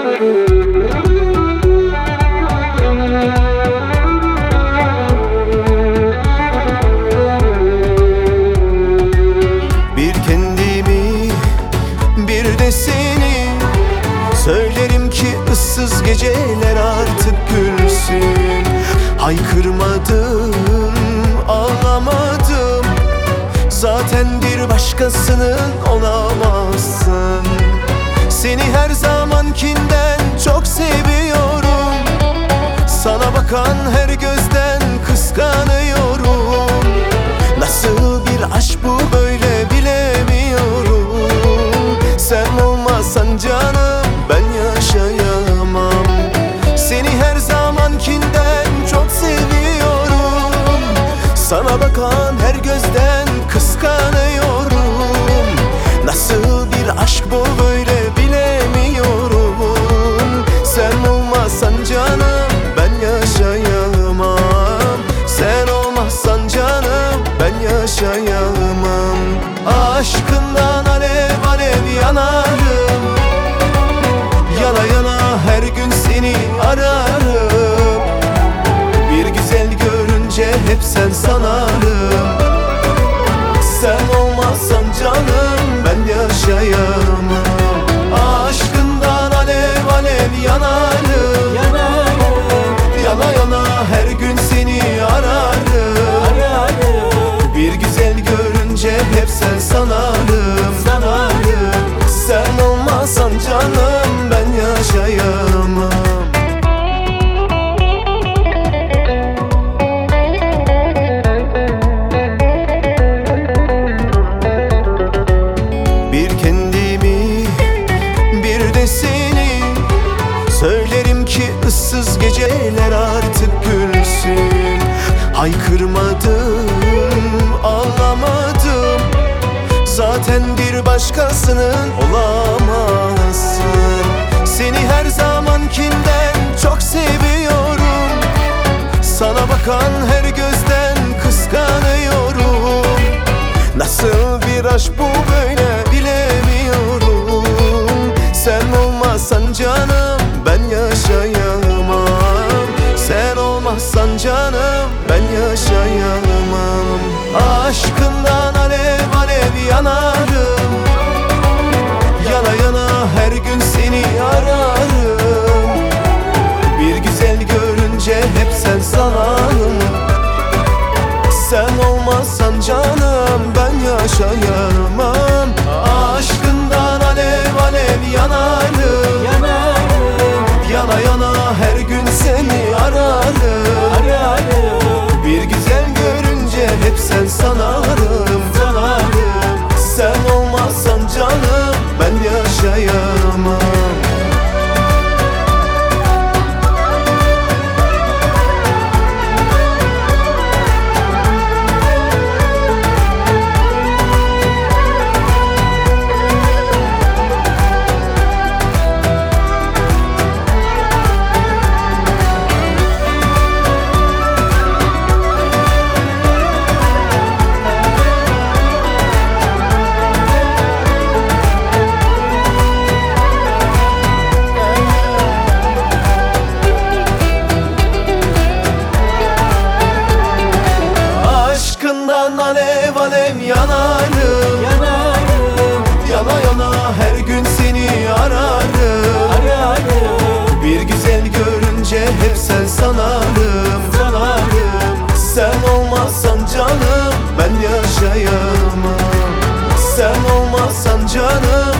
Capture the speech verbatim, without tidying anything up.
Bir kendimi, bir de seni söylerim ki ıssız geceler artık gülsün. Haykırmadım, ağlamadım, zaten bir başkasının olamazsın. Seni her zamankinden çok seviyorum, sana bakan her gözden kıskanıyorum. Nasıl bir aşk bu böyle bilemiyorum. Sen olmazsan canım ben yaşayamam. Seni her zamankinden çok seviyorum, sana bakan her gözden kıskanıyorum. Nasıl bir aşk bu böyle bilemiyorum. Sen olmazsan canım ben yaşayamam. Sen olmazsan canım ben yaşayamam. Aşkından alev alev yanarım, yana yana her gün seni ararım. Bir güzel görünce hep sen sanarım. Sen olmazsan canım ben yaşayamam. Aşkından alev alev yanarım, yana yana her gün seni ararım. Bir güzel görünce hep sen sanarım. Sen olmazsan canım ben yaşayamam. Bir kendimi, bir de seni söylerim ki ıssız geceler artık gülsün. Haykırmadım, ağlamadım, zaten bir başkasının olamazsın. Seni her zamankinden çok seviyorum, sana bakan her gözden kıskanıyorum. Nasıl bir aşk bu böyle bilemiyorum. Sen olmazsan canım ben yaşayamam. Sen olmazsan canım ben yaşayamam. Aşkından alev alev yanarım, yana yana her gün seni ararım. Bir güzel görünce hep sen sanarım. Sen olmazsan canım ben yaşayamam. Aşkından alev alev yanarım, yana yana her gün seni ararım. Bir güzel görünce hep sen sanarım. Sen olmazsan canım ben yaşayamam. Alev alev yanarım, yana yana her gün seni ararım. Bir güzel görünce hep sen sanarım. Sen olmazsan canım ben yaşayamam. Sen olmazsan canım